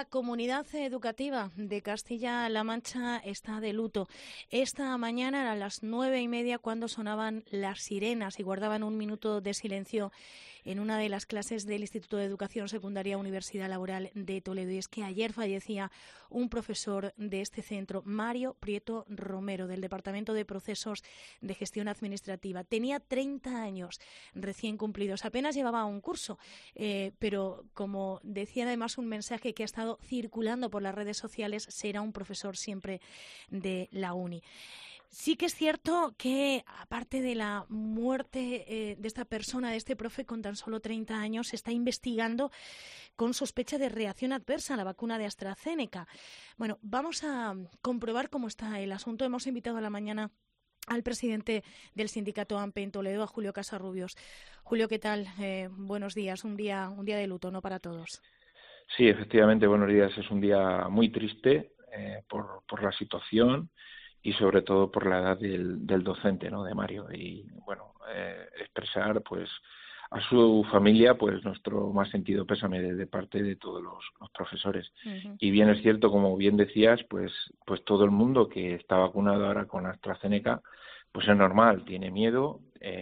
la comunidad educativa de Castilla-La Mancha está de luto. Esta mañana eran las 9:30 cuando sonaban las sirenas y guardaban un minuto de silencio en una de las clases del Instituto de Educación Secundaria Universidad Laboral de Toledo. Y es que ayer fallecía un profesor de este centro, Mario Prieto Romero, del Departamento de Procesos de Gestión Administrativa. Tenía 30 años recién cumplidos, apenas llevaba un curso, pero como decía además un mensaje que ha estado circulando por las redes sociales, será un profesor siempre de la uni. Sí que es cierto que, aparte de la muerte de esta persona, de este profe con tan solo 30 años, se está investigando con sospecha de reacción adversa a la vacuna de AstraZeneca. Bueno, vamos a comprobar cómo está el asunto. Hemos invitado a la mañana al presidente del sindicato AMPE en Toledo, a Julio Casarrubios. Julio, ¿qué tal? Buenos días. Un día de luto, ¿no?, para todos. Sí, efectivamente, buenos días. Es un día muy triste por la situación y sobre todo por la edad del docente, ¿no?, de Mario. Y bueno, expresar pues a su familia pues nuestro más sentido pésame de parte de todos los profesores. Uh-huh. Y bien es cierto, como bien decías, pues todo el mundo que está vacunado ahora con AstraZeneca, pues es normal, tiene miedo,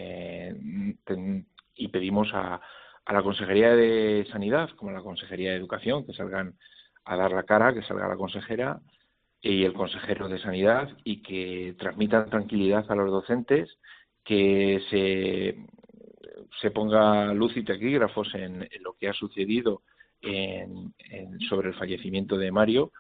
y pedimos a la Consejería de Sanidad, como a la Consejería de Educación, que salgan a dar la cara, que salga la consejera y el consejero de Sanidad y que transmitan tranquilidad a los docentes, que se ponga luz y taquígrafos en lo que ha sucedido sobre el fallecimiento de Mario.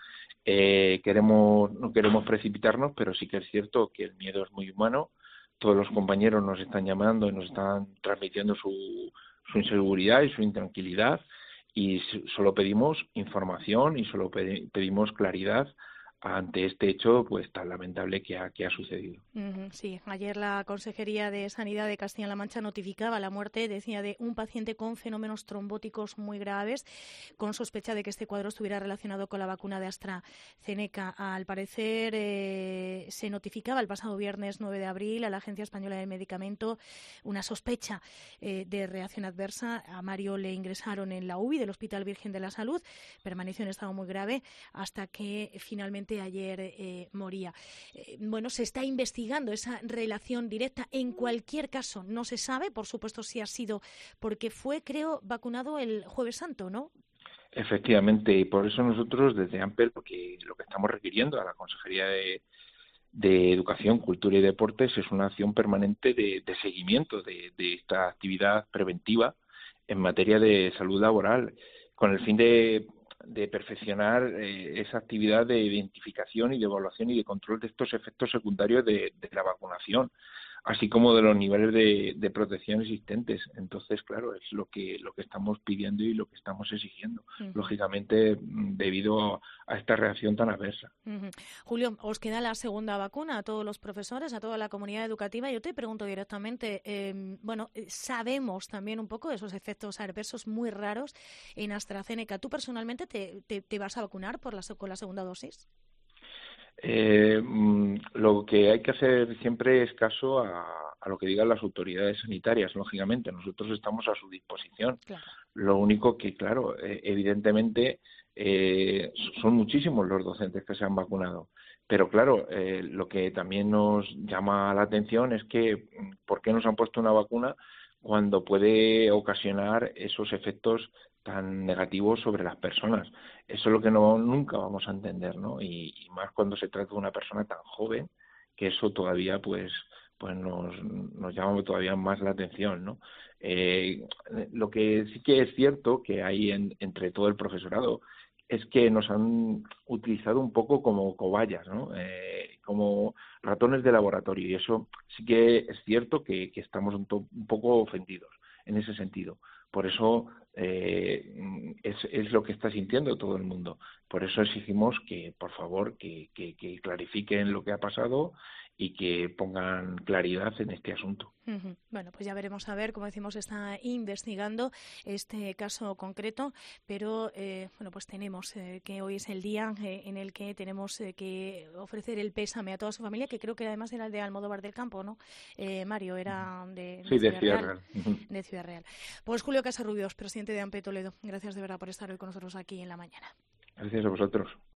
No queremos precipitarnos, pero sí que es cierto que el miedo es muy humano. Todos los compañeros nos están llamando y nos están transmitiendo su inseguridad y su intranquilidad, y solo pedimos información y solo pedimos claridad ante este hecho pues tan lamentable que ha sucedido. Sí, ayer la Consejería de Sanidad de Castilla-La Mancha notificaba la muerte, decía, de un paciente con fenómenos trombóticos muy graves, con sospecha de que este cuadro estuviera relacionado con la vacuna de AstraZeneca. Al parecer se notificaba el pasado viernes 9 de abril a la Agencia Española del Medicamento una sospecha de reacción adversa. A Mario le ingresaron en la UBI del Hospital Virgen de la Salud, permaneció en estado muy grave hasta que finalmente ayer moría. Bueno, se está investigando esa relación directa. En cualquier caso, no se sabe, por supuesto, si ha sido porque fue, creo, vacunado el Jueves Santo, ¿no? Efectivamente, y por eso nosotros desde AMPE lo que estamos requiriendo a la Consejería de Educación, Cultura y Deportes es una acción permanente de seguimiento de esta actividad preventiva en materia de salud laboral, con el fin de perfeccionar esa actividad de identificación y de evaluación y de control de estos efectos secundarios de la vacunación, así como de los niveles de protección existentes. Entonces, claro, es lo que estamos pidiendo y lo que estamos exigiendo, lógicamente, debido a esta reacción tan adversa. Julio, os queda la segunda vacuna a todos los profesores, a toda la comunidad educativa. Yo te pregunto directamente, sabemos también un poco de esos efectos adversos muy raros en AstraZeneca. ¿Tú personalmente te vas a vacunar con la segunda dosis? Lo que hay que hacer siempre es caso a lo que digan las autoridades sanitarias, lógicamente. Nosotros estamos a su disposición. Claro. Lo único que, claro, evidentemente son muchísimos los docentes que se han vacunado. Pero, claro, lo que también nos llama la atención es que ¿por qué nos han puesto una vacuna cuando puede ocasionar esos efectos tan negativos sobre las personas? Eso es lo que nunca vamos a entender, ¿no? Y más cuando se trata de una persona tan joven, que eso todavía pues nos llama todavía más la atención, ¿no? Lo que sí que es cierto que hay entre todo el profesorado es que nos han utilizado un poco como cobayas, ¿no? Como ratones de laboratorio, y eso sí que es cierto que estamos un poco ofendidos en ese sentido. Por eso es lo que está sintiendo todo el mundo. Por eso exigimos que, por favor, que clarifiquen lo que ha pasado y que pongan claridad en este asunto. Bueno, pues ya veremos a ver, como decimos, está investigando este caso concreto, pero bueno, pues tenemos que hoy es el día en el que tenemos que ofrecer el pésame a toda su familia, que creo que además era el de Almodóvar del Campo, ¿no? Mario era de Ciudad Real. De Ciudad Real. Pues Julio Casarrubios, presidente de AMPE Toledo, gracias de verdad por estar hoy con nosotros aquí en la mañana. Gracias a vosotros.